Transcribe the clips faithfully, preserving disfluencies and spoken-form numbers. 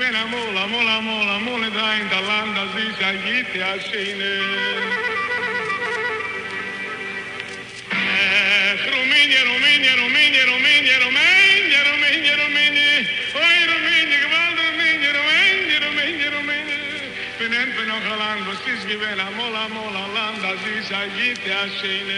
givena mola, mola, mola, mola da in da landa zisa yite ashine. Romania, Romania, Romania, Romania, Romania, Romania, Romania. Oi, Romania, gewalt Romania, Romania, Romania, Romania. Venen we nog een land, was is givena mola, mola, landa zisa yite ashine.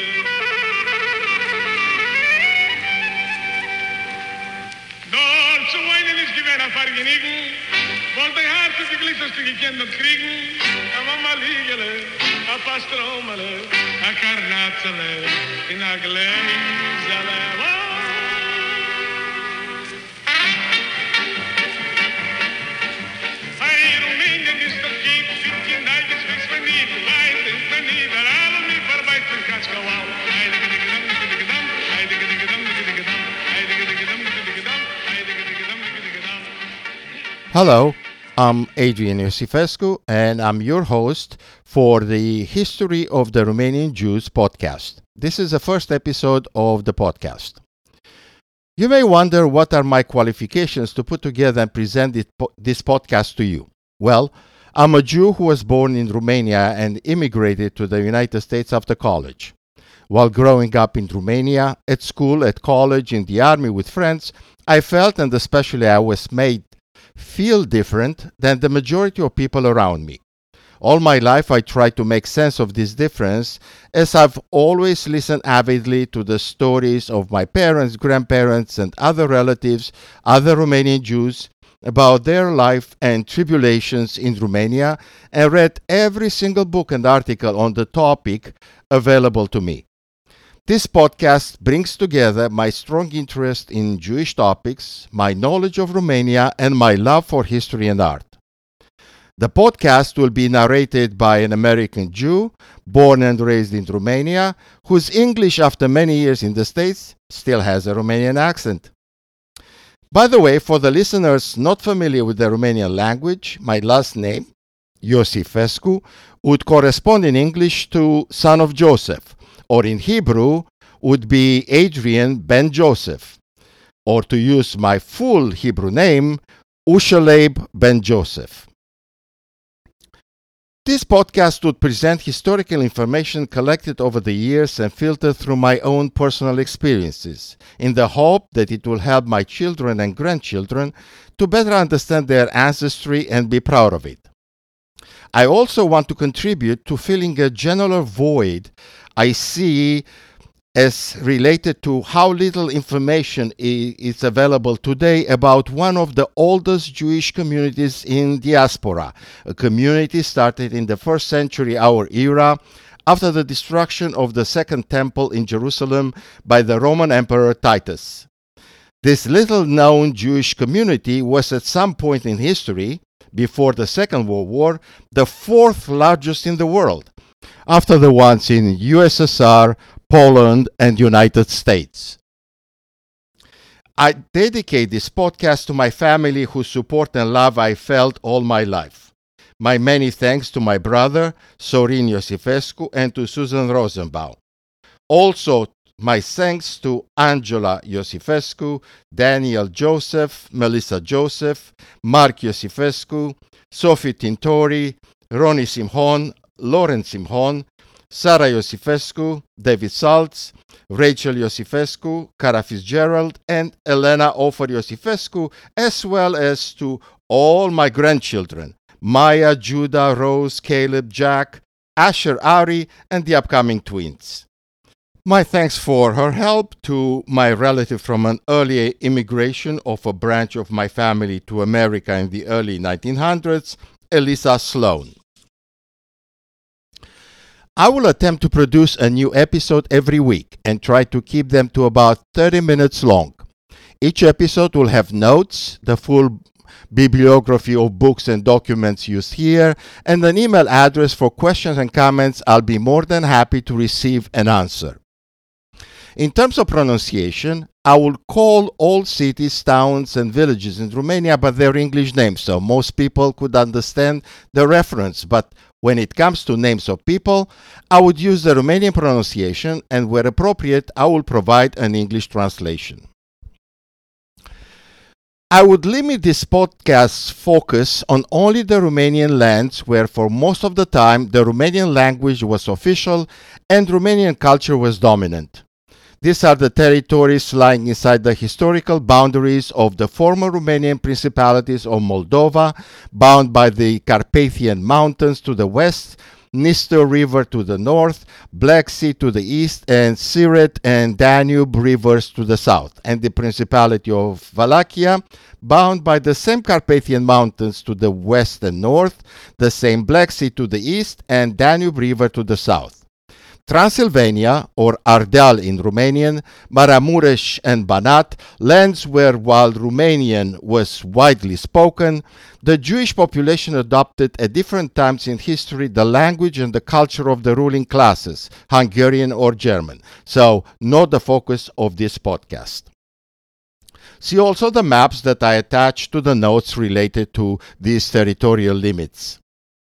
Dort zu weinen ist gewesen auf Argenigen, wollte ich hart zu die Glitzer zu gekennert kriegen, a Mama Liegele, a Pastromele, a Karnatzele, in a Gläsele. Hey, Rumänien ist doch geht, sind die Neiges, wenn's mir nie, weit ist mir nie, der alle mich verbeißt in Katschkawau. Heilige Diggedam, Diggedam, Heilige Diggedam, Diggedam, Heilige Diggedam, Diggedam. Hello, I'm Adrian Iosifescu, and I'm your host for the History of the Romanian Jews podcast. This is the first episode of the podcast. You may wonder what are my qualifications to put together and present it, this podcast to you. Well, I'm a Jew who was born in Romania and immigrated to the United States after college. While growing up in Romania, at school, at college, in the army with friends, I felt, and especially I was made feel different than the majority of people around me. All my life I tried to make sense of this difference, as I've always listened avidly to the stories of my parents, grandparents, and other relatives, other Romanian Jews, about their life and tribulations in Romania, and read every single book and article on the topic available to me. This podcast brings together my strong interest in Jewish topics, my knowledge of Romania, and my love for history and art. The podcast will be narrated by an American Jew, born and raised in Romania, whose English after many years in the States still has a Romanian accent. By the way, for the listeners not familiar with the Romanian language, my last name, Iosifescu, would correspond in English to son of Joseph, or in Hebrew would be Adrian ben Joseph, or to use my full Hebrew name, Ushaleb ben Joseph. This podcast would present historical information collected over the years and filtered through my own personal experiences, in the hope that it will help my children and grandchildren to better understand their ancestry and be proud of it. I also want to contribute to filling a general void I see as related to how little information is available today about one of the oldest Jewish communities in diaspora, a community started in the first century our era after the destruction of the Second Temple in Jerusalem by the Roman Emperor Titus. This little-known Jewish community was at some point in history, before the Second World War, the fourth largest in the world, after the ones in U S S R, Poland, and United States. I dedicate this podcast to my family whose support and love I felt all my life. My many thanks to my brother, Sorin Iosifescu, and to Susan Rosenbaum. Also, my thanks to Angela Iosifescu, Daniel Joseph, Melissa Joseph, Mark Iosifescu, Sophie Tintori, Ronnie Simhon, Lauren Simhon, Sarah Iosifescu, David Saltz, Rachel Iosifescu, Cara Fitzgerald, and Elena Ofer Iosifescu, as well as to all my grandchildren, Maya, Judah, Rose, Caleb, Jack, Asher, Ari, and the upcoming twins. My thanks for her help to my relative from an early immigration of a branch of my family to America in the early nineteen hundreds, Elisa Sloan. I will attempt to produce a new episode every week and try to keep them to about thirty minutes long. Each episode will have notes, the full bibliography of books and documents used here, and an email address for questions and comments I'll be more than happy to receive and answer. In terms of pronunciation, I will call all cities, towns, and villages in Romania by their English names, so most people could understand the reference. But when it comes to names of people, I would use the Romanian pronunciation, and where appropriate, I will provide an English translation. I would limit this podcast's focus on only the Romanian lands where for most of the time the Romanian language was official and Romanian culture was dominant. These are the territories lying inside the historical boundaries of the former Romanian principalities of Moldova, bound by the Carpathian Mountains to the west, Dniester River to the north, Black Sea to the east, and Siret and Danube rivers to the south, and the Principality of Wallachia, bound by the same Carpathian Mountains to the west and north, the same Black Sea to the east, and Danube River to the south. Transylvania, or Ardeal in Romanian, Maramuresh and Banat, lands where, while Romanian was widely spoken, the Jewish population adopted at different times in history the language and the culture of the ruling classes, Hungarian or German, so not the focus of this podcast. See also the maps that I attached to the notes related to these territorial limits.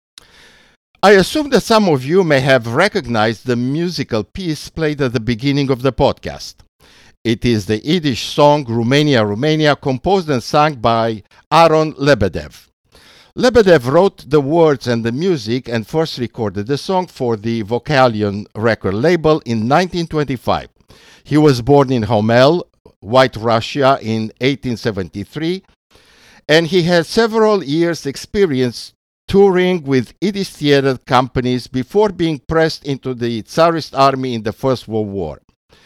I assume that some of you may have recognized the musical piece played at the beginning of the podcast. It is the Yiddish song Romania, Romania, composed and sung by Aaron Lebedev. Lebedev wrote the words and the music and first recorded the song for the Vocalion record label in nineteen twenty-five. He was born in Homel, White Russia, in eighteen seventy-three, and he had several years' experience touring with Yiddish theater companies before being pressed into the Tsarist army in the First World War.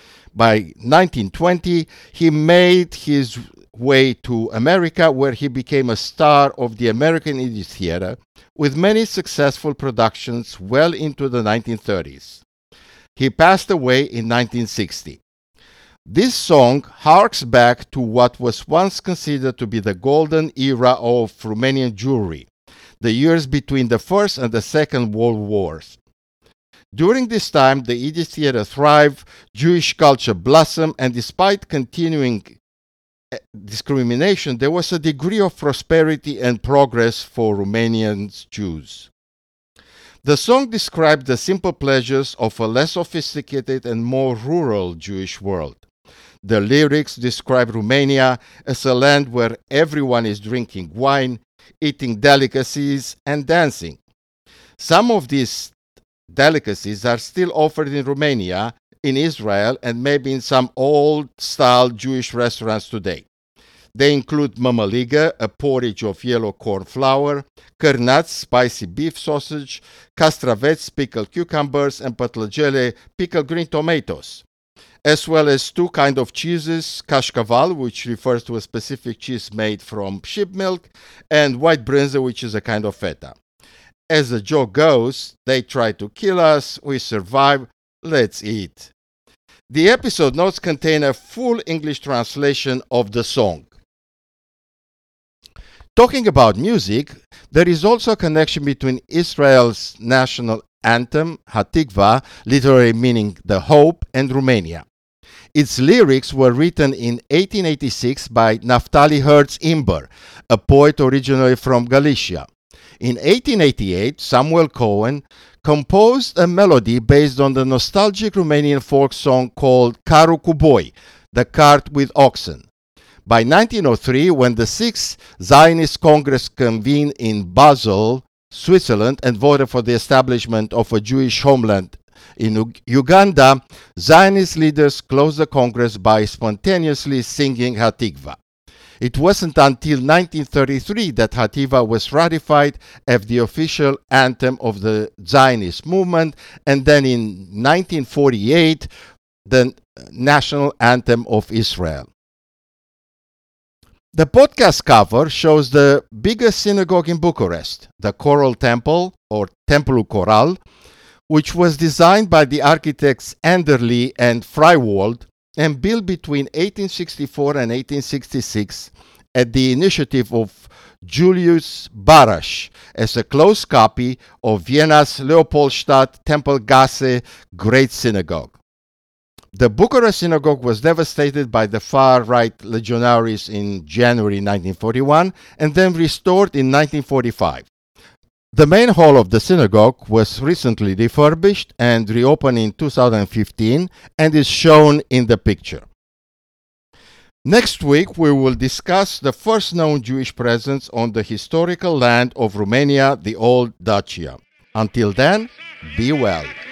By nineteen twenty, he made his way to America, where he became a star of the American Yiddish theater, with many successful productions well into the nineteen thirties. He passed away in nineteen sixty. This song harks back to what was once considered to be the golden era of Romanian Jewry, the years between the First and the Second World Wars. During this time, the Yiddish theater thrived, Jewish culture blossomed, and despite continuing discrimination, there was a degree of prosperity and progress for Romanian Jews. The song described the simple pleasures of a less sophisticated and more rural Jewish world. The lyrics describe Romania as a land where everyone is drinking wine, eating delicacies, and dancing. Some of these delicacies are still offered in Romania, in Israel, and maybe in some old-style Jewish restaurants today. They include mamaliga, a porridge of yellow corn flour, cărnați, spicy beef sausage, castraveți, pickled cucumbers, and patlagele, pickled green tomatoes, as well as two kinds of cheeses, cașcaval, which refers to a specific cheese made from sheep milk, and white brânză, which is a kind of feta. As the joke goes, they try to kill us, we survive, let's eat. The episode notes contain a full English translation of the song. Talking about music, there is also a connection between Israel's national anthem, Hatikva, literally meaning the hope, and Romania. Its lyrics were written in eighteen eighty-six by Naftali Herz Imber, a poet originally from Galicia. In eighteen eighty-eight, Samuel Cohen composed a melody based on the nostalgic Romanian folk song called Carul cu boi, the cart with oxen. By nineteen oh three, when the Sixth Zionist Congress convened in Basel, Switzerland, and voted for the establishment of a Jewish homeland in Uganda, Zionist leaders closed the Congress by spontaneously singing Hatikva. It wasn't until nineteen thirty-three that Hatikva was ratified as the official anthem of the Zionist movement, and then in nineteen forty-eight, the national anthem of Israel. The podcast cover shows the biggest synagogue in Bucharest, the Choral Temple, or Templul Choral, which was designed by the architects Anderle and Freiwald and built between eighteen sixty-four and eighteen sixty-six at the initiative of Julius Barasch as a close copy of Vienna's Leopoldstadt Tempelgasse Great Synagogue. The Bucharest synagogue was devastated by the far-right legionaries in January nineteen forty-one and then restored in nineteen forty-five. The main hall of the synagogue was recently refurbished and reopened in two thousand fifteen and is shown in the picture. Next week, we will discuss the first known Jewish presence on the historical land of Romania, the old Dacia. Until then, be well.